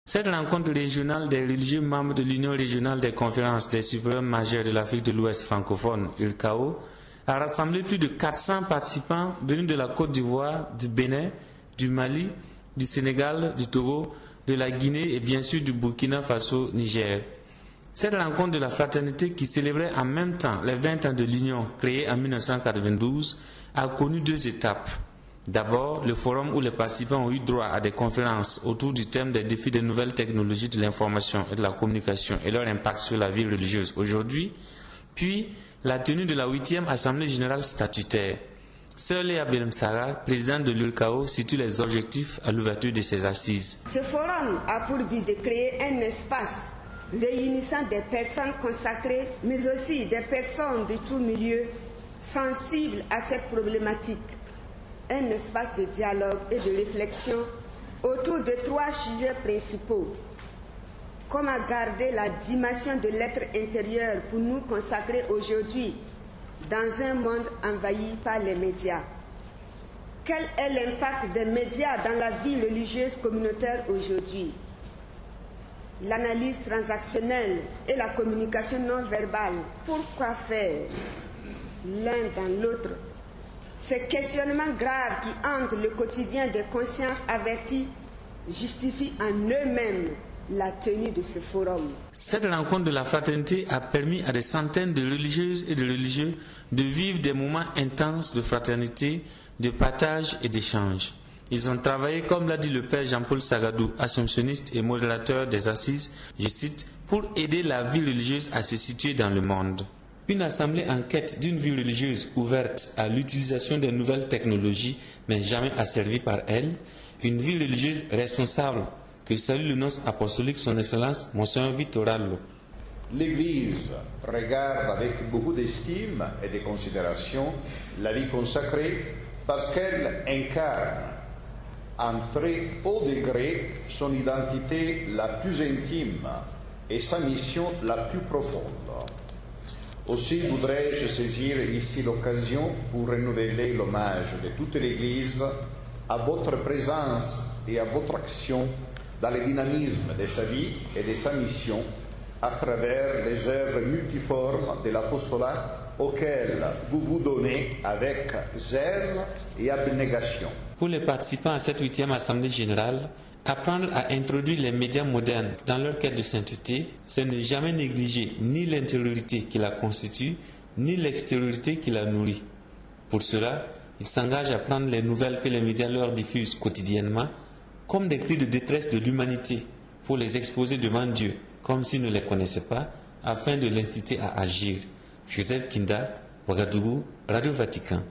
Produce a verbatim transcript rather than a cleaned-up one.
Cette rencontre régionale des religieux membres de l'Union régionale des conférences des supérieurs majeurs de l'Afrique de l'Ouest francophone, U L C A O, a rassemblé plus de quatre cents participants venus de la Côte d'Ivoire, du Bénin, du Mali, du Sénégal, du Togo, de la Guinée et bien sûr du Burkina Faso, Niger. Cette rencontre de la fraternité qui célébrait en même temps les vingt ans de l'Union créée en mille neuf cent quatre-vingt-douze a connu deux étapes. D'abord, le forum où les participants ont eu droit à des conférences autour du thème des défis des nouvelles technologies de l'information et de la communication et leur impact sur la vie religieuse aujourd'hui, puis la tenue de la huitième Assemblée générale statutaire. Sœur Léa Belmsara, présidente de l'U L C A O, situe les objectifs à l'ouverture de ces assises. Ce forum a pour but de créer un espace réunissant des personnes consacrées, mais aussi des personnes de tous milieux sensibles à cette problématique. Un espace de dialogue et de réflexion autour de trois sujets principaux. Comment garder la dimension de l'être intérieur pour nous consacrer aujourd'hui dans un monde envahi par les médias? Quel est l'impact des médias dans la vie religieuse communautaire aujourd'hui? L'analyse transactionnelle et la communication non verbale. Pourquoi faire l'un dans l'autre? Ces questionnements graves qui hantent le quotidien des consciences averties justifient en eux-mêmes la tenue de ce forum. Cette rencontre de la fraternité a permis à des centaines de religieuses et de religieux de vivre des moments intenses de fraternité, de partage et d'échange. Ils ont travaillé, comme l'a dit le père Jean-Paul Sagadou, assomptionniste et modérateur des assises, je cite, pour aider la vie religieuse à se situer dans le monde. Une assemblée en quête d'une vie religieuse ouverte à l'utilisation des nouvelles technologies, mais jamais asservie par elles. Une vie religieuse responsable que salue le nonce apostolique son Excellence, Monseigneur Vittorallo. L'Église regarde avec beaucoup d'estime et de considération la vie consacrée parce qu'elle incarne en très haut degré son identité la plus intime et sa mission la plus profonde. Aussi voudrais-je saisir ici l'occasion pour renouveler l'hommage de toute l'Église à votre présence et à votre action dans le dynamisme de sa vie et de sa mission à travers les œuvres multiformes de l'apostolat auquel vous vous donnez avec zèle et abnégation. Pour les participants à cette huitième Assemblée générale, apprendre à introduire les médias modernes dans leur quête de sainteté, c'est ne jamais négliger ni l'intériorité qui la constitue, ni l'extériorité qui la nourrit. Pour cela, ils s'engagent à prendre les nouvelles que les médias leur diffusent quotidiennement comme des cris de détresse de l'humanité pour les exposer devant Dieu, comme s'ils ne les connaissaient pas, afin de l'inciter à agir. Joseph Kinda, Ouagadougou, Radio Vatican.